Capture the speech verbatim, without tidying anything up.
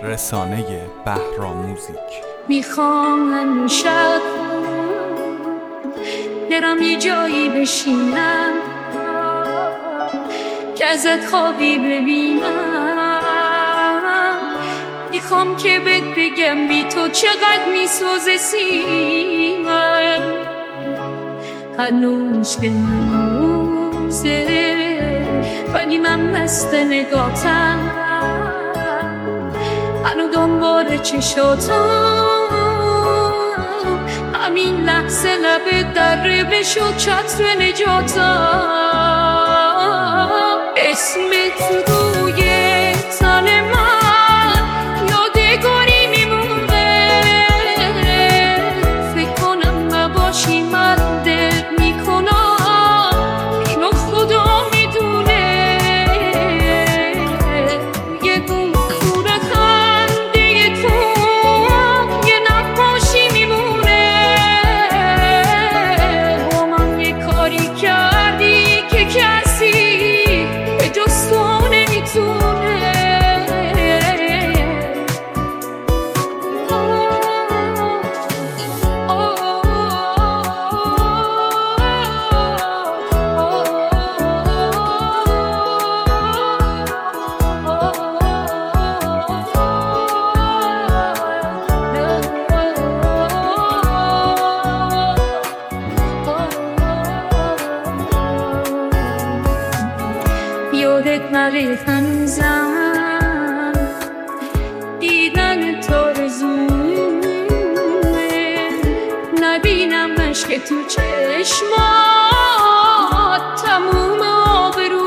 رسانه بهراموزیک. میخوام همیشه برم یه جایی بشینم که ازت خوابی ببینم. میخوام که بهت بگم بی تو چقدر میسوزه سینم، هنوز که هنوزه ولی من مست نگاتم، هنو دنبال چشاتم. همین لحظه لبت در بشد چتر نجاتم. اسمت روی تن من یادگاری میمونه، فکر کنم نباشی من دل میکنم، اینو خدا میدونه. یه گوخور خنده تو یه نقاشی میمونه. با من یه کاری کردی که کسی به جز تو نمیتونه. یادت نره هنوزم دیدن تو رزومه، نبینم عشق تو چشمات تموم آبرو